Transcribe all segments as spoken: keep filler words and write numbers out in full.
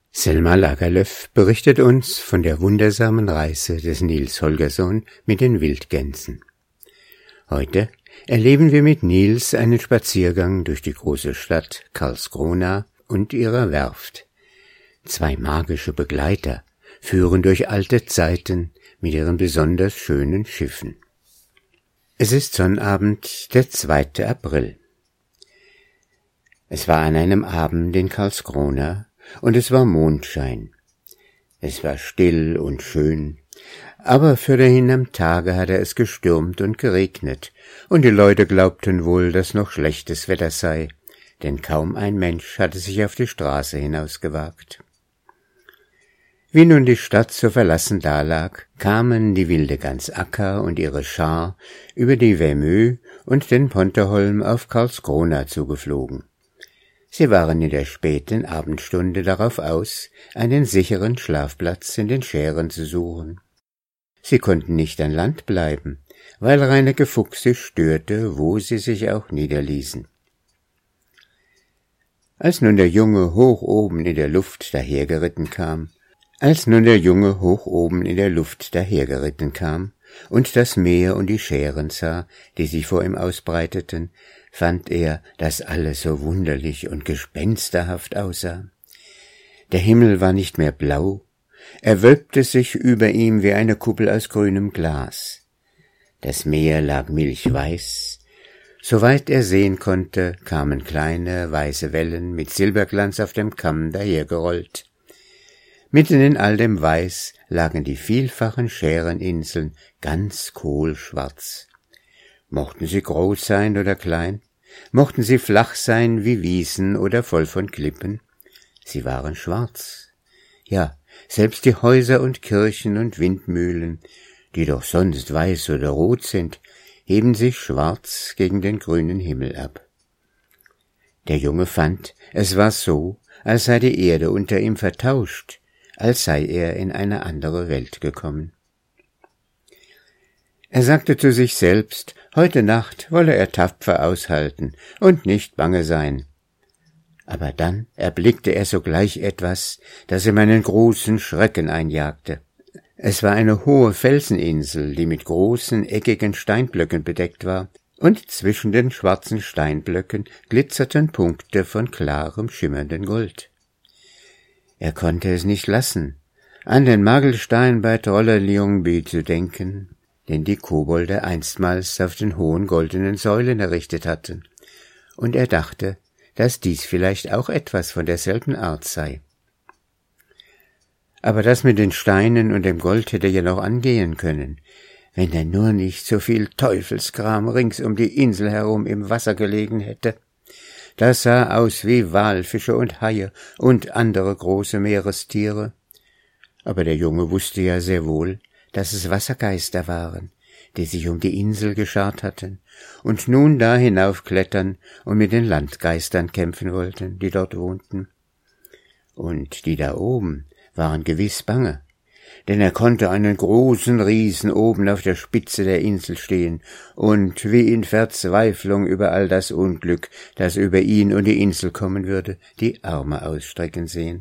Selma Lagerlöf berichtet uns von der wundersamen Reise des Niels Holgersson mit den Wildgänsen. Heute erleben wir mit Niels einen Spaziergang durch die große Stadt Karlskrona und ihrer Werft. Zwei magische Begleiter führen durch alte Zeiten mit ihren besonders schönen Schiffen. Es ist Sonnabend, der zweite April. Es war an einem Abend in Karlskrona, und es war Mondschein. Es war still und schön, aber fürderhin am Tage hatte es gestürmt und geregnet, und die Leute glaubten wohl, dass noch schlechtes Wetter sei, denn kaum ein Mensch hatte sich auf die Straße hinausgewagt. Wie nun die Stadt so verlassen dalag, kamen die wilde Gans Akka und ihre Schar über die Vemö und den Ponterholm auf Karlskrona zugeflogen. Sie waren in der späten Abendstunde darauf aus, einen sicheren Schlafplatz in den Schären zu suchen. Sie konnten nicht an Land bleiben, weil Reineke Fuchs sie störte, wo sie sich auch niederließen. Als nun der Junge hoch oben in der Luft dahergeritten kam, als nun der Junge hoch oben in der Luft dahergeritten kam und das Meer und die Schären sah, die sich vor ihm ausbreiteten, fand er, dass alles so wunderlich und gespensterhaft aussah. Der Himmel war nicht mehr blau, er wölbte sich über ihm wie eine Kuppel aus grünem Glas. Das Meer lag milchweiß, soweit er sehen konnte, kamen kleine, weiße Wellen mit Silberglanz auf dem Kamm dahergerollt. Mitten in all dem Weiß lagen die vielfachen Schäreninseln ganz kohlschwarz. Mochten sie groß sein oder klein, mochten sie flach sein wie Wiesen oder voll von Klippen, sie waren schwarz. Ja, selbst die Häuser und Kirchen und Windmühlen, die doch sonst weiß oder rot sind, heben sich schwarz gegen den grünen Himmel ab. Der Junge fand, es war so, als sei die Erde unter ihm vertauscht, als sei er in eine andere Welt gekommen. Er sagte zu sich selbst, heute Nacht wolle er tapfer aushalten und nicht bange sein. Aber dann erblickte er sogleich etwas, das ihm einen großen Schrecken einjagte. Es war eine hohe Felseninsel, die mit großen, eckigen Steinblöcken bedeckt war, und zwischen den schwarzen Steinblöcken glitzerten Punkte von klarem, schimmerndem Gold. Er konnte es nicht lassen, an den Magelstein bei Trollerljungby zu denken, den die Kobolde einstmals auf den hohen goldenen Säulen errichtet hatten, und er dachte, dass dies vielleicht auch etwas von derselben Art sei. Aber das mit den Steinen und dem Gold hätte ja noch angehen können, wenn er nur nicht so viel Teufelskram rings um die Insel herum im Wasser gelegen hätte. Das sah aus wie Walfische und Haie und andere große Meerestiere. Aber der Junge wusste ja sehr wohl, dass es Wassergeister waren, die sich um die Insel geschart hatten und nun da hinaufklettern und mit den Landgeistern kämpfen wollten, die dort wohnten. Und die da oben waren gewiss bange, denn er konnte einen großen Riesen oben auf der Spitze der Insel stehen und wie in Verzweiflung über all das Unglück, das über ihn und die Insel kommen würde, die Arme ausstrecken sehen.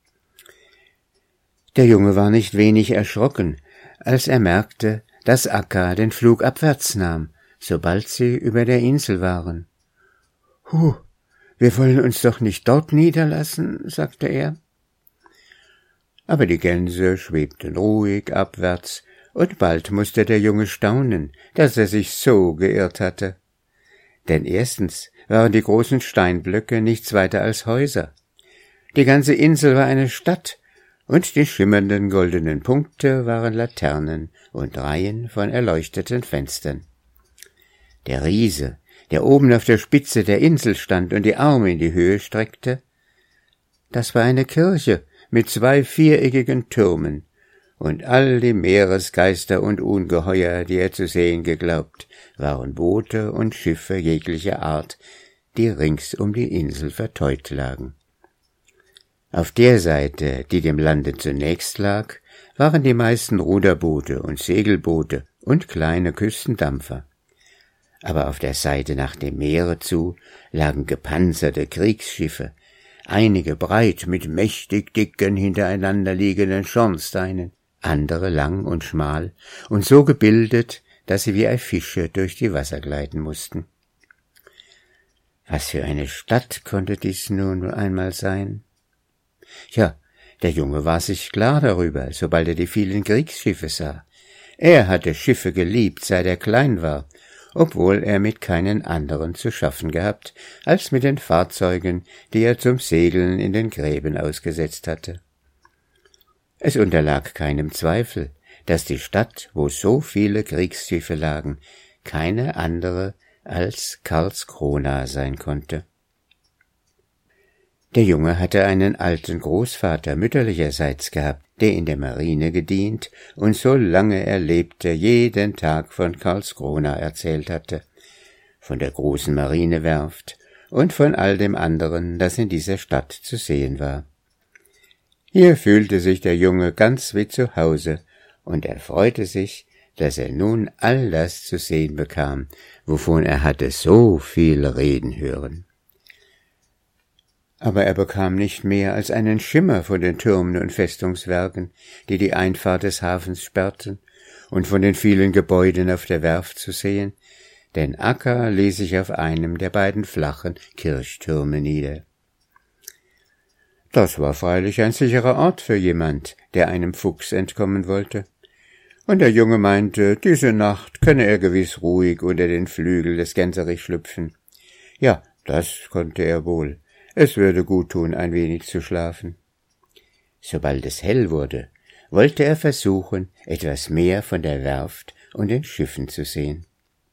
Der Junge war nicht wenig erschrocken, als er merkte, dass Akka den Flug abwärts nahm, sobald sie über der Insel waren. »Huh, wir wollen uns doch nicht dort niederlassen«, sagte er. Aber die Gänse schwebten ruhig abwärts, und bald musste der Junge staunen, dass er sich so geirrt hatte. Denn erstens waren die großen Steinblöcke nichts weiter als Häuser. Die ganze Insel war eine Stadt, und die schimmernden goldenen Punkte waren Laternen und Reihen von erleuchteten Fenstern. Der Riese, der oben auf der Spitze der Insel stand und die Arme in die Höhe streckte, das war eine Kirche mit zwei viereckigen Türmen, und all die Meeresgeister und Ungeheuer, die er zu sehen geglaubt, waren Boote und Schiffe jeglicher Art, die rings um die Insel verteut lagen. Auf der Seite, die dem Lande zunächst lag, waren die meisten Ruderboote und Segelboote und kleine Küstendampfer. Aber auf der Seite nach dem Meere zu lagen gepanzerte Kriegsschiffe, einige breit mit mächtig dicken, hintereinander liegenden Schornsteinen, andere lang und schmal und so gebildet, dass sie wie Fische durch die Wasser gleiten mussten. Was für eine Stadt konnte dies nun einmal sein? Ja, der Junge war sich klar darüber, sobald er die vielen Kriegsschiffe sah. Er hatte Schiffe geliebt, seit er klein war, obwohl er mit keinen anderen zu schaffen gehabt, als mit den Fahrzeugen, die er zum Segeln in den Gräben ausgesetzt hatte. Es unterlag keinem Zweifel, dass die Stadt, wo so viele Kriegsschiffe lagen, keine andere als Karlskrona sein konnte. Der Junge hatte einen alten Großvater mütterlicherseits gehabt, der in der Marine gedient und so lange er lebte jeden Tag von Karlskrona erzählt hatte, von der großen Marinewerft und von all dem anderen, das in dieser Stadt zu sehen war. Hier fühlte sich der Junge ganz wie zu Hause, und er freute sich, dass er nun all das zu sehen bekam, wovon er hatte so viel reden hören. Aber er bekam nicht mehr als einen Schimmer von den Türmen und Festungswerken, die die Einfahrt des Hafens sperrten, und von den vielen Gebäuden auf der Werft zu sehen, denn Akka ließ sich auf einem der beiden flachen Kirchtürme nieder. Das war freilich ein sicherer Ort für jemand, der einem Fuchs entkommen wollte, und der Junge meinte, diese Nacht könne er gewiss ruhig unter den Flügel des Gänserich schlüpfen. Ja, das konnte er wohl. Es würde gut tun, ein wenig zu schlafen. Sobald es hell wurde, wollte er versuchen, etwas mehr von der Werft und den Schiffen zu sehen.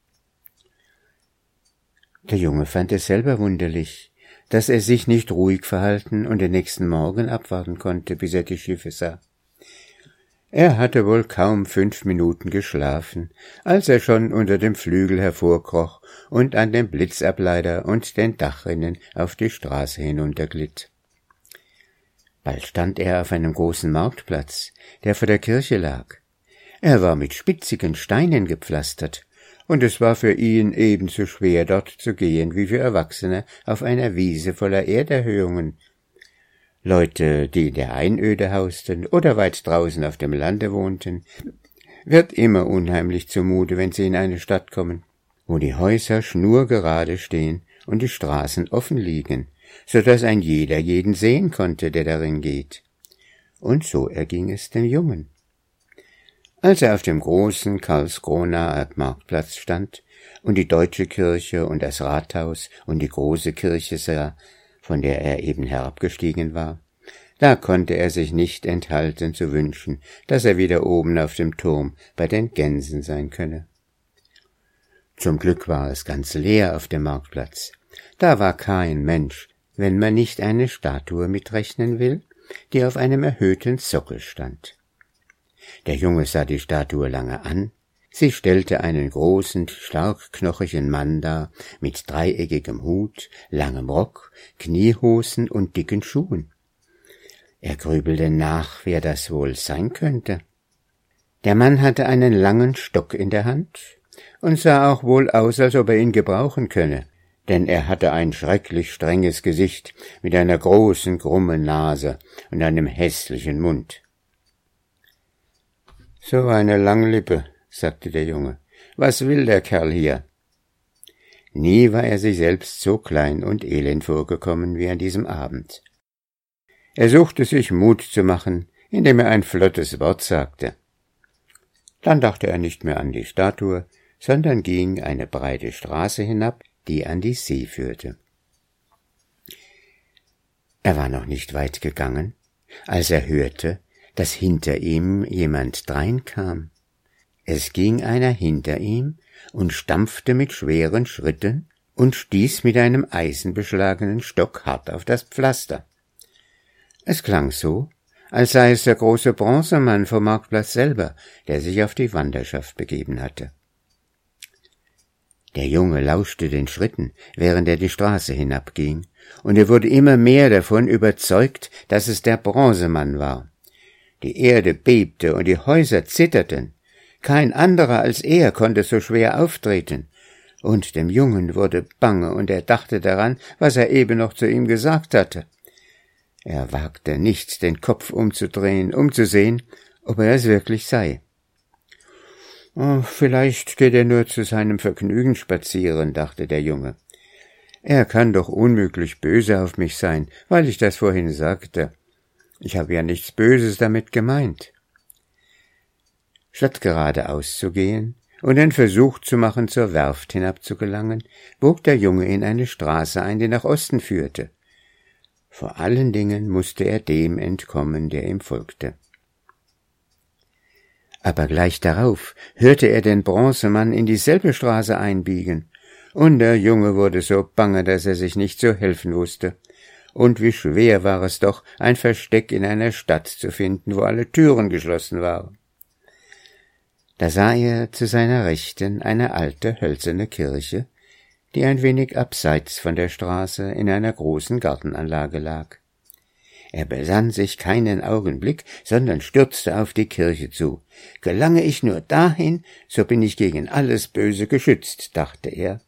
Der Junge fand es selber wunderlich, dass er sich nicht ruhig verhalten und den nächsten Morgen abwarten konnte, bis er die Schiffe sah. Er hatte wohl kaum fünf Minuten geschlafen, als er schon unter dem Flügel hervorkroch und an dem Blitzableiter und den Dachrinnen auf die Straße hinunterglitt. Bald stand er auf einem großen Marktplatz, der vor der Kirche lag. Er war mit spitzigen Steinen gepflastert, und es war für ihn ebenso schwer, dort zu gehen, wie für Erwachsene auf einer Wiese voller Erderhöhungen. Leute, die in der Einöde hausten oder weit draußen auf dem Lande wohnten, wird immer unheimlich zumute, wenn sie in eine Stadt kommen, wo die Häuser schnurgerade stehen und die Straßen offen liegen, so dass ein jeder jeden sehen konnte, der darin geht. Und so erging es dem Jungen. Als er auf dem großen Karlskronaer Marktplatz stand und die Deutsche Kirche und das Rathaus und die große Kirche sah, von der er eben herabgestiegen war, da konnte er sich nicht enthalten zu wünschen, dass er wieder oben auf dem Turm bei den Gänsen sein könne. Zum Glück war es ganz leer auf dem Marktplatz. Da war kein Mensch, wenn man nicht eine Statue mitrechnen will, die auf einem erhöhten Sockel stand. Der Junge sah die Statue lange an. Sie stellte einen großen, starkknochigen Mann dar, mit dreieckigem Hut, langem Rock, Kniehosen und dicken Schuhen. Er grübelte nach, wer das wohl sein könnte. Der Mann hatte einen langen Stock in der Hand und sah auch wohl aus, als ob er ihn gebrauchen könne, denn er hatte ein schrecklich strenges Gesicht mit einer großen, krummen Nase und einem hässlichen Mund. »So eine Langlippe«, sagte der Junge. »Was will der Kerl hier?« Nie war er sich selbst so klein und elend vorgekommen wie an diesem Abend. Er suchte sich Mut zu machen, indem er ein flottes Wort sagte. Dann dachte er nicht mehr an die Statue, sondern ging eine breite Straße hinab, die an die See führte. Er war noch nicht weit gegangen, als er hörte, dass hinter ihm jemand dreinkam. Es ging einer hinter ihm und stampfte mit schweren Schritten und stieß mit einem eisenbeschlagenen Stock hart auf das Pflaster. Es klang so, als sei es der große Bronzemann vom Marktplatz selber, der sich auf die Wanderschaft begeben hatte. Der Junge lauschte den Schritten, während er die Straße hinabging, und er wurde immer mehr davon überzeugt, dass es der Bronzemann war. Die Erde bebte und die Häuser zitterten. Kein anderer als er konnte so schwer auftreten. Und dem Jungen wurde bange, und er dachte daran, was er eben noch zu ihm gesagt hatte. Er wagte nicht, den Kopf umzudrehen, um zu sehen, ob er es wirklich sei. Oh, vielleicht geht er nur zu seinem Vergnügen spazieren, dachte der Junge. Er kann doch unmöglich böse auf mich sein, weil ich das vorhin sagte. Ich habe ja nichts Böses damit gemeint. Statt geradeaus zu gehen und einen Versuch zu machen, zur Werft hinabzugelangen, bog der Junge in eine Straße ein, die nach Osten führte. Vor allen Dingen musste er dem entkommen, der ihm folgte. Aber gleich darauf hörte er den Bronzemann in dieselbe Straße einbiegen, und der Junge wurde so bange, dass er sich nicht zu helfen wusste. Und wie schwer war es doch, ein Versteck in einer Stadt zu finden, wo alle Türen geschlossen waren. Da sah er zu seiner Rechten eine alte, hölzerne Kirche, die ein wenig abseits von der Straße in einer großen Gartenanlage lag. Er besann sich keinen Augenblick, sondern stürzte auf die Kirche zu. Gelange ich nur dahin, so bin ich gegen alles Böse geschützt, dachte er.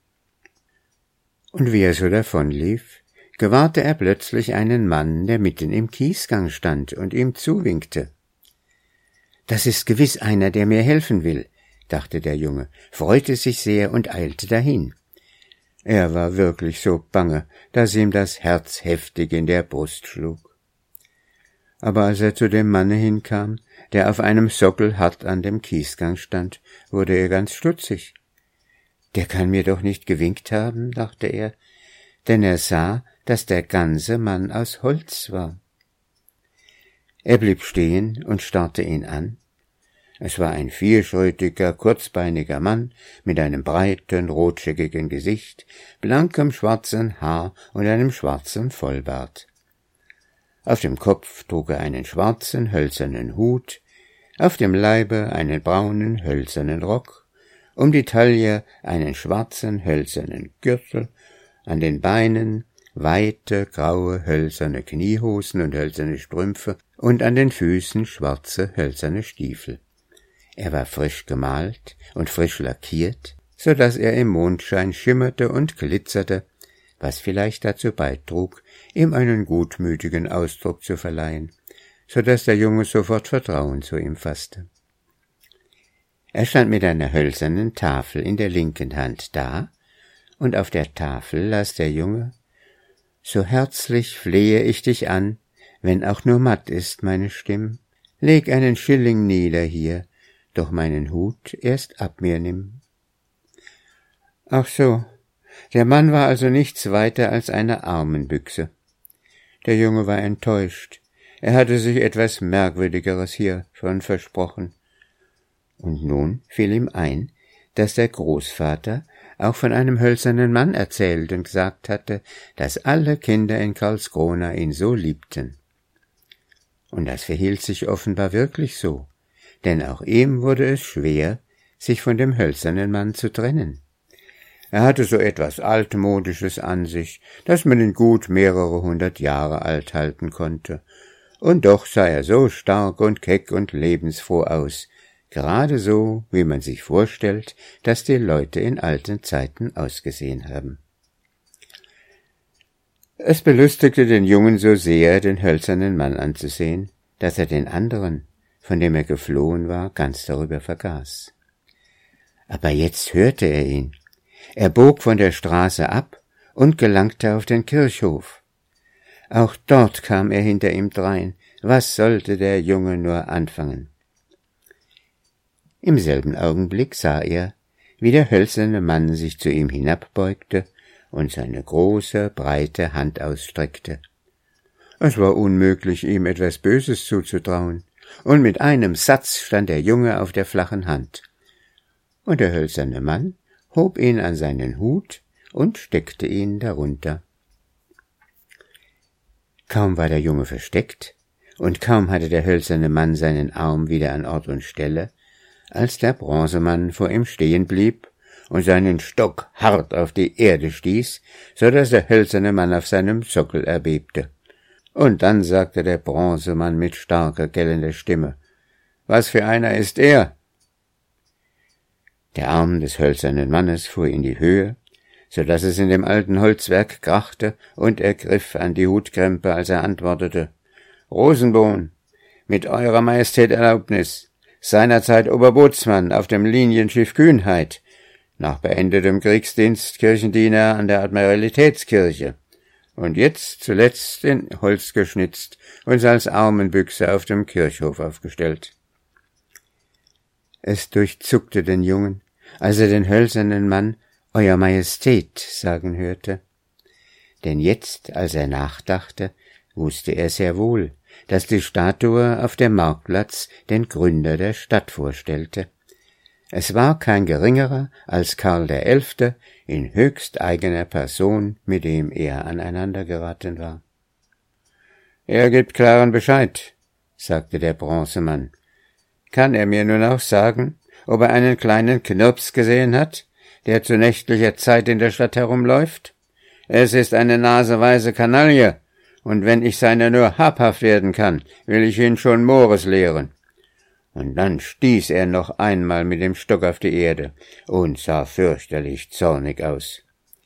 Und wie er so davonlief, gewahrte er plötzlich einen Mann, der mitten im Kiesgang stand und ihm zuwinkte. »Das ist gewiss einer, der mir helfen will«, dachte der Junge, freute sich sehr und eilte dahin. Er war wirklich so bange, dass ihm das Herz heftig in der Brust schlug. Aber als er zu dem Manne hinkam, der auf einem Sockel hart an dem Kiesgang stand, wurde er ganz stutzig. »Der kann mir doch nicht gewinkt haben«, dachte er, denn er sah, dass der ganze Mann aus Holz war. Er blieb stehen und starrte ihn an. Es war ein vierschrötiger, kurzbeiniger Mann mit einem breiten, rotscheckigen Gesicht, blankem schwarzen Haar und einem schwarzen Vollbart. Auf dem Kopf trug er einen schwarzen, hölzernen Hut, auf dem Leibe einen braunen, hölzernen Rock, um die Taille einen schwarzen, hölzernen Gürtel, an den Beinen weite, graue, hölzerne Kniehosen und hölzerne Strümpfe und an den Füßen schwarze, hölzerne Stiefel. Er war frisch gemalt und frisch lackiert, so daß er im Mondschein schimmerte und glitzerte, was vielleicht dazu beitrug, ihm einen gutmütigen Ausdruck zu verleihen, so daß der Junge sofort Vertrauen zu ihm fasste. Er stand mit einer hölzernen Tafel in der linken Hand da, und auf der Tafel las der Junge: »So herzlich flehe ich dich an, wenn auch nur matt ist meine Stimm, leg einen Schilling nieder hier, doch meinen Hut erst ab mir nimm.« Ach so, der Mann war also nichts weiter als eine Armenbüchse. Der Junge war enttäuscht. Er hatte sich etwas Merkwürdigeres hiervon versprochen. Und nun fiel ihm ein, dass der Großvater auch von einem hölzernen Mann erzählt und gesagt hatte, dass alle Kinder in Karlskrona ihn so liebten. Und das verhielt sich offenbar wirklich so, denn auch ihm wurde es schwer, sich von dem hölzernen Mann zu trennen. Er hatte so etwas Altmodisches an sich, das man ihn gut mehrere hundert Jahre alt halten konnte, und doch sah er so stark und keck und lebensfroh aus, gerade so, wie man sich vorstellt, dass die Leute in alten Zeiten ausgesehen haben. Es belustigte den Jungen so sehr, den hölzernen Mann anzusehen, dass er den anderen, von dem er geflohen war, ganz darüber vergaß. Aber jetzt hörte er ihn. Er bog von der Straße ab und gelangte auf den Kirchhof. Auch dort kam er hinter ihm drein. Was sollte der Junge nur anfangen? Im selben Augenblick sah er, wie der hölzerne Mann sich zu ihm hinabbeugte und seine große, breite Hand ausstreckte. Es war unmöglich, ihm etwas Böses zuzutrauen, und mit einem Satz stand der Junge auf der flachen Hand. Und der hölzerne Mann hob ihn an seinen Hut und steckte ihn darunter. Kaum war der Junge versteckt, und kaum hatte der hölzerne Mann seinen Arm wieder an Ort und Stelle, als der Bronzemann vor ihm stehen blieb und seinen Stock hart auf die Erde stieß, so daß der hölzerne Mann auf seinem Sockel erbebte. Und dann sagte der Bronzemann mit starker, gellender Stimme: »Was für einer ist er?« Der Arm des hölzernen Mannes fuhr in die Höhe, so daß es in dem alten Holzwerk krachte, und er griff an die Hutkrempe, als er antwortete: »Rosenbohm, mit Eurer Majestät Erlaubnis, seinerzeit Oberbootsmann auf dem Linienschiff Kühnheit, nach beendetem Kriegsdienst Kirchendiener an der Admiralitätskirche und jetzt zuletzt in Holz geschnitzt und als Armenbüchse auf dem Kirchhof aufgestellt.« Es durchzuckte den Jungen, als er den hölzernen Mann »Euer Majestät« sagen hörte. Denn jetzt, als er nachdachte, wusste er sehr wohl, dass die Statue auf dem Marktplatz den Gründer der Stadt vorstellte. Es war kein geringerer als Karl der Elfte in höchst eigener Person, mit dem er aneinander geraten war. »Er gibt klaren Bescheid«, sagte der Bronzemann. »Kann er mir nun auch sagen, ob er einen kleinen Knirps gesehen hat, der zu nächtlicher Zeit in der Stadt herumläuft? Es ist eine naseweise Kanaille, und wenn ich seiner nur habhaft werden kann, will ich ihn schon Mores lehren.« Und dann stieß er noch einmal mit dem Stock auf die Erde und sah fürchterlich zornig aus.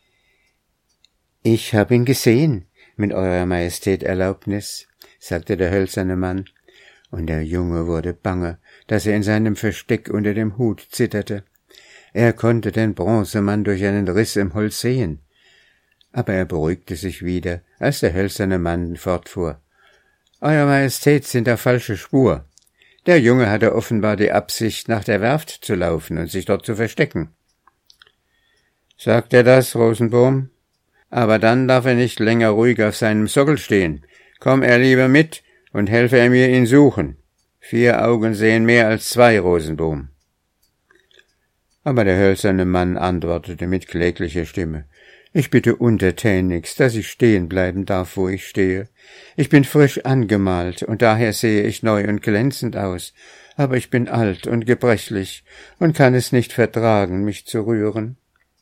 »Ich hab ihn gesehen, mit Eurer Majestät Erlaubnis«, sagte der hölzerne Mann, und der Junge wurde bange, dass er in seinem Versteck unter dem Hut zitterte. Er konnte den Bronzemann durch einen Riss im Holz sehen. Aber er beruhigte sich wieder, als der hölzerne Mann fortfuhr. »Euer Majestät sind auf falscher Spur. Der Junge hatte offenbar die Absicht, nach der Werft zu laufen und sich dort zu verstecken.« »Sagt er das, Rosenbohm? Aber dann darf er nicht länger ruhig auf seinem Sockel stehen. Komm er lieber mit und helfe er mir, ihn suchen. Vier Augen sehen mehr als zwei, Rosenbohm.« Aber der hölzerne Mann antwortete mit kläglicher Stimme: »Ich bitte untertänigst, dass ich stehen bleiben darf, wo ich stehe. Ich bin frisch angemalt, und daher sehe ich neu und glänzend aus, aber ich bin alt und gebrechlich und kann es nicht vertragen, mich zu rühren.«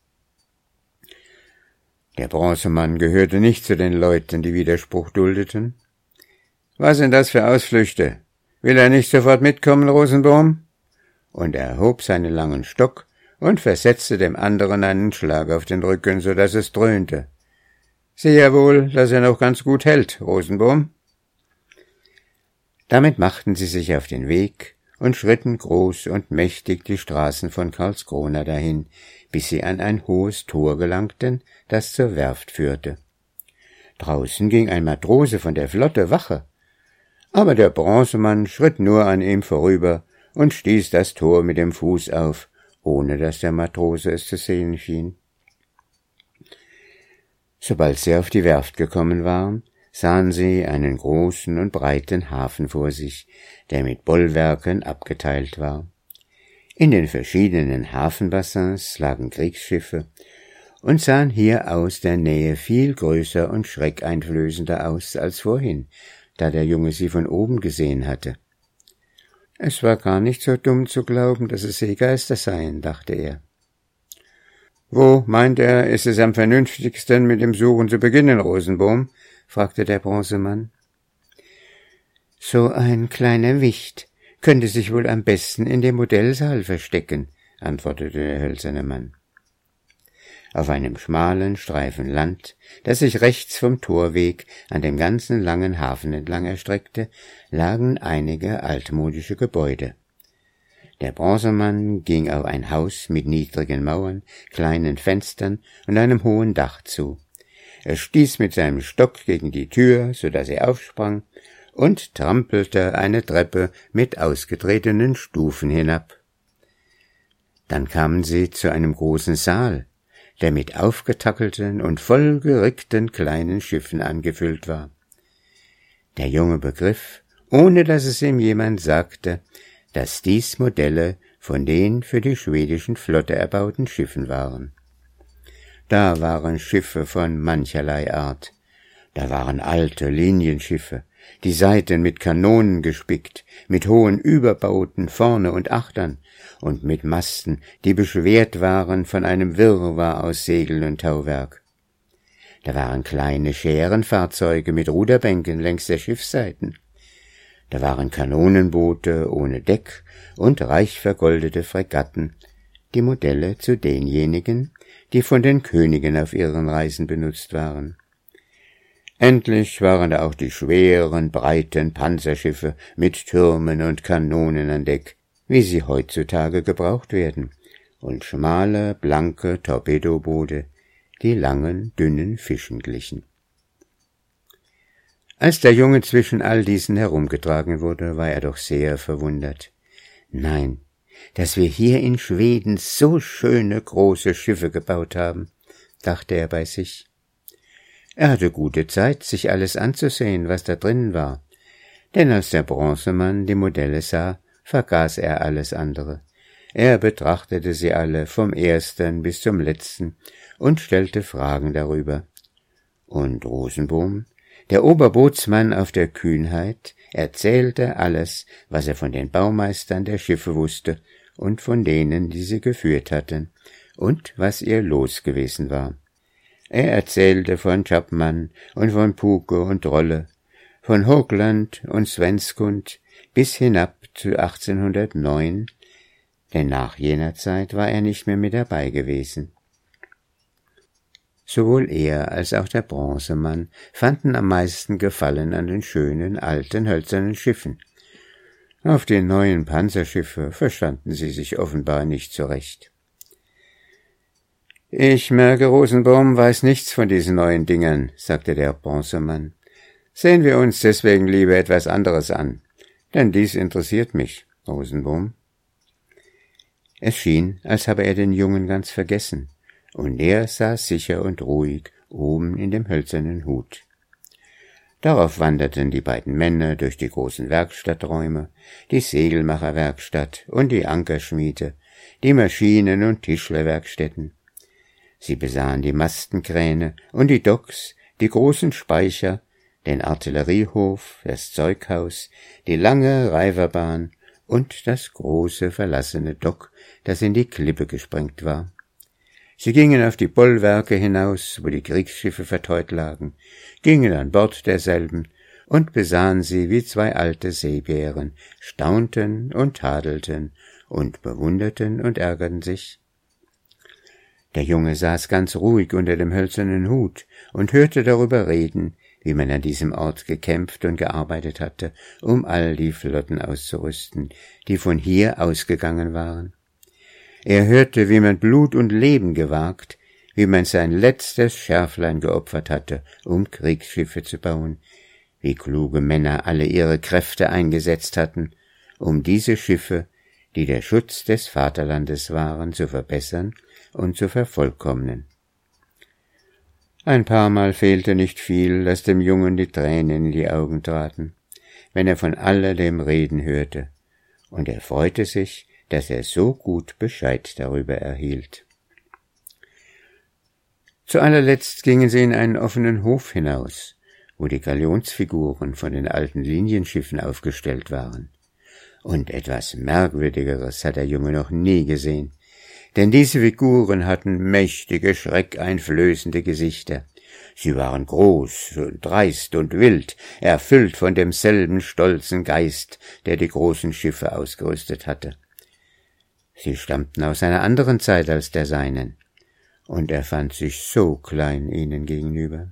Der Bronzemann gehörte nicht zu den Leuten, die Widerspruch duldeten. »Was sind das für Ausflüchte? Will er nicht sofort mitkommen, Rosenbohm?« Und er hob seinen langen Stock und versetzte dem anderen einen Schlag auf den Rücken, so daß es dröhnte. »Sieh ja wohl, dass er noch ganz gut hält, Rosenbohm.« Damit machten sie sich auf den Weg und schritten groß und mächtig die Straßen von Karlskrona dahin, bis sie an ein hohes Tor gelangten, das zur Werft führte. Draußen ging ein Matrose von der Flotte Wache, aber der Bronzemann schritt nur an ihm vorüber und stieß das Tor mit dem Fuß auf, ohne dass der Matrose es zu sehen schien. Sobald sie auf die Werft gekommen waren, sahen sie einen großen und breiten Hafen vor sich, der mit Bollwerken abgeteilt war. In den verschiedenen Hafenbassins lagen Kriegsschiffe und sahen hier aus der Nähe viel größer und schreckeinflößender aus als vorhin, da der Junge sie von oben gesehen hatte. Es war gar nicht so dumm zu glauben, dass es Seegeister seien, dachte er. »Wo, meint er, ist es am vernünftigsten, mit dem Suchen zu beginnen, Rosenbohm?« fragte der Bronzemann. »So ein kleiner Wicht könnte sich wohl am besten in dem Modellsaal verstecken«, antwortete der hölzerne Mann. Auf einem schmalen Streifen Land, das sich rechts vom Torweg an dem ganzen langen Hafen entlang erstreckte, lagen einige altmodische Gebäude. Der Bronzemann ging auf ein Haus mit niedrigen Mauern, kleinen Fenstern und einem hohen Dach zu. Er stieß mit seinem Stock gegen die Tür, so daß sie aufsprang, und trampelte eine Treppe mit ausgetretenen Stufen hinab. Dann kamen sie zu einem großen Saal, der mit aufgetackelten und vollgerickten kleinen Schiffen angefüllt war. Der Junge begriff, ohne dass es ihm jemand sagte, dass dies Modelle von den für die schwedischen Flotte erbauten Schiffen waren. Da waren Schiffe von mancherlei Art. Da waren alte Linienschiffe, die Seiten mit Kanonen gespickt, mit hohen Überbauten vorne und achtern und mit Masten, die beschwert waren von einem Wirrwarr aus Segeln und Tauwerk. Da waren kleine Schärenfahrzeuge mit Ruderbänken längs der Schiffsseiten. Da waren Kanonenboote ohne Deck und reich vergoldete Fregatten, die Modelle zu denjenigen, die von den Königen auf ihren Reisen benutzt waren. Endlich waren da auch die schweren, breiten Panzerschiffe mit Türmen und Kanonen an Deck, wie sie heutzutage gebraucht werden, und schmale, blanke Torpedoboote, die langen, dünnen Fischen glichen. Als der Junge zwischen all diesen herumgetragen wurde, war er doch sehr verwundert. Nein, dass wir hier in Schweden so schöne große Schiffe gebaut haben, dachte er bei sich. Er hatte gute Zeit, sich alles anzusehen, was da drinnen war, denn als der Bronzemann die Modelle sah, vergaß er alles andere. Er betrachtete sie alle vom ersten bis zum letzten und stellte Fragen darüber. Und Rosenbom, der Oberbootsmann auf der Kühnheit, erzählte alles, was er von den Baumeistern der Schiffe wusste und von denen, die sie geführt hatten, und was ihr Los gewesen war. Er erzählte von Chapman und von Puke und Rolle, von Hoogland und Svenskund bis hinab zu achtzehnhundertneun, denn nach jener Zeit war er nicht mehr mit dabei gewesen. Sowohl er als auch der Bronzemann fanden am meisten Gefallen an den schönen, alten, hölzernen Schiffen. Auf die neuen Panzerschiffe verstanden sie sich offenbar nicht zurecht. »Ich merke, Rosenbom weiß nichts von diesen neuen Dingern«, sagte der Bronzemann. »Sehen wir uns deswegen lieber etwas anderes an, denn dies interessiert mich, Rosenbom.« Es schien, als habe er den Jungen ganz vergessen, und er saß sicher und ruhig oben in dem hölzernen Hut. Darauf wanderten die beiden Männer durch die großen Werkstatträume, die Segelmacherwerkstatt und die Ankerschmiede, die Maschinen- und Tischlerwerkstätten. Sie besahen die Mastenkräne und die Docks, die großen Speicher, den Artilleriehof, das Zeughaus, die lange Reiferbahn und das große verlassene Dock, das in die Klippe gesprengt war. Sie gingen auf die Bollwerke hinaus, wo die Kriegsschiffe verteut lagen, gingen an Bord derselben und besahen sie wie zwei alte Seebären, staunten und tadelten und bewunderten und ärgerten sich. Der Junge saß ganz ruhig unter dem hölzernen Hut und hörte darüber reden, wie man an diesem Ort gekämpft und gearbeitet hatte, um all die Flotten auszurüsten, die von hier ausgegangen waren. Er hörte, wie man Blut und Leben gewagt, wie man sein letztes Schärflein geopfert hatte, um Kriegsschiffe zu bauen, wie kluge Männer alle ihre Kräfte eingesetzt hatten, um diese Schiffe, die der Schutz des Vaterlandes waren, zu verbessern und zu vervollkommnen. Ein paar Mal fehlte nicht viel, dass dem Jungen die Tränen in die Augen traten, wenn er von alledem reden hörte, und er freute sich, dass er so gut Bescheid darüber erhielt. Zu allerletzt gingen sie in einen offenen Hof hinaus, wo die Galionsfiguren von den alten Linienschiffen aufgestellt waren. Und etwas Merkwürdigeres hat der Junge noch nie gesehen, denn diese Figuren hatten mächtige, schreckeinflößende Gesichter. Sie waren groß und dreist und wild, erfüllt von demselben stolzen Geist, der die großen Schiffe ausgerüstet hatte. Sie stammten aus einer anderen Zeit als der seinen, und er fand sich so klein ihnen gegenüber.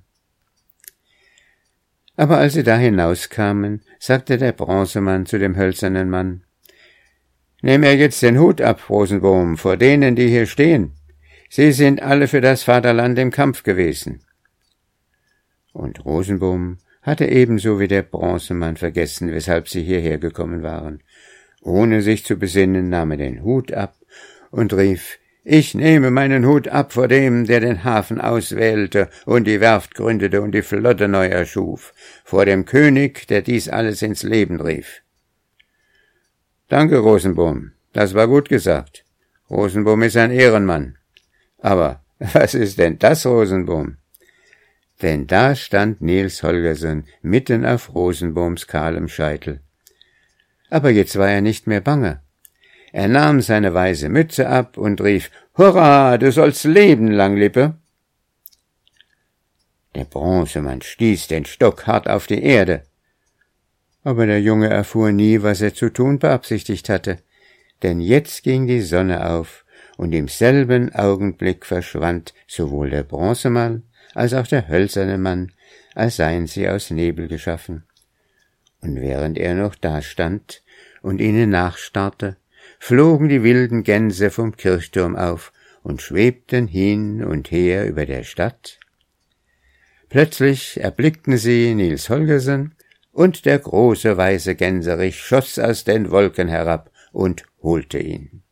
Aber als sie da hinauskamen, sagte der Bronzemann zu dem hölzernen Mann: »Nimm er jetzt den Hut ab, Rosenbom, vor denen, die hier stehen. Sie sind alle für das Vaterland im Kampf gewesen.« Und Rosenbom hatte ebenso wie der Bronzemann vergessen, weshalb sie hierher gekommen waren. Ohne sich zu besinnen, nahm er den Hut ab und rief: »Ich nehme meinen Hut ab vor dem, der den Hafen auswählte und die Werft gründete und die Flotte neu erschuf, vor dem König, der dies alles ins Leben rief.« »Danke, Rosenbom, das war gut gesagt. Rosenbom ist ein Ehrenmann. Aber was ist denn das, Rosenbom?« Denn da stand Niels Holgersen mitten auf Rosenboms kahlem Scheitel. Aber jetzt war er nicht mehr bange. Er nahm seine weiße Mütze ab und rief: »Hurra, du sollst leben, Langlippe!« Der Bronzemann stieß den Stock hart auf die Erde. Aber der Junge erfuhr nie, was er zu tun beabsichtigt hatte, denn jetzt ging die Sonne auf, und im selben Augenblick verschwand sowohl der Bronzemann als auch der hölzerne Mann, als seien sie aus Nebel geschaffen. Und während er noch dastand und ihnen nachstarrte, flogen die wilden Gänse vom Kirchturm auf und schwebten hin und her über der Stadt. Plötzlich erblickten sie Niels Holgersen, und der große weiße Gänserich schoss aus den Wolken herab und holte ihn.